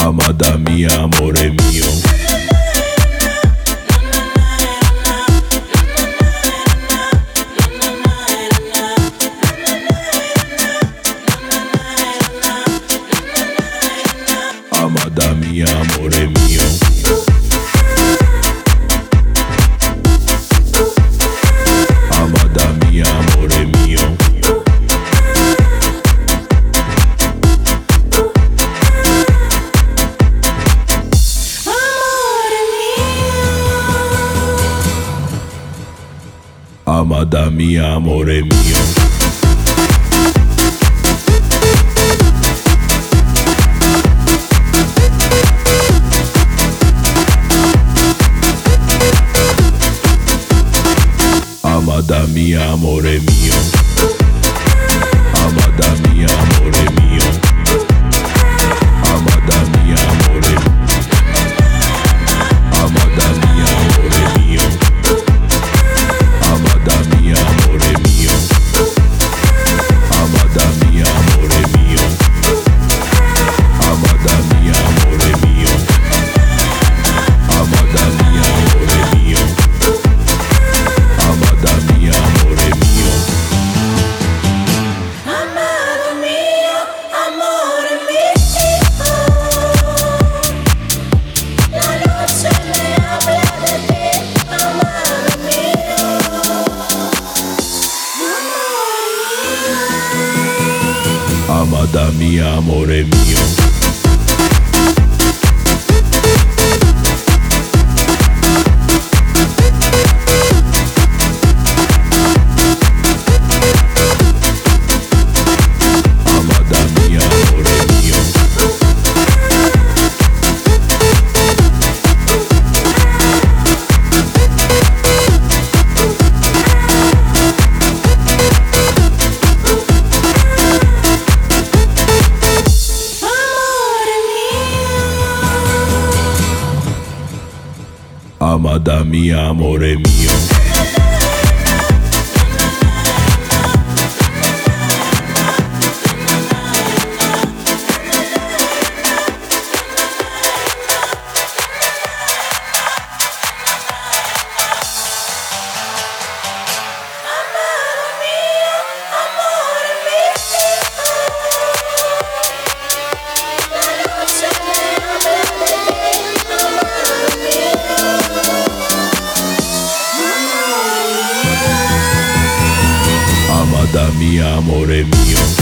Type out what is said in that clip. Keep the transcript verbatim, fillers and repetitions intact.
Amada mia, amore mio. Amada mia, amore mio. Amada mia, amore mio. Amada mia, amore mio. Amada mia, amore mio. Amada mia, amore mio. Amada mia, amore mio. Amada mia, amore mio. Amada mia, amore mio. Amada mia, amore mio. Amada mia, amore mio. Amada mia, amore mio. Amada mia, amore mio. Amado mio, amore mio. La noche me habla de ti, amado mio. Amada mia, amore mio. Amada mia, amore mio. Amada mia, amore mio.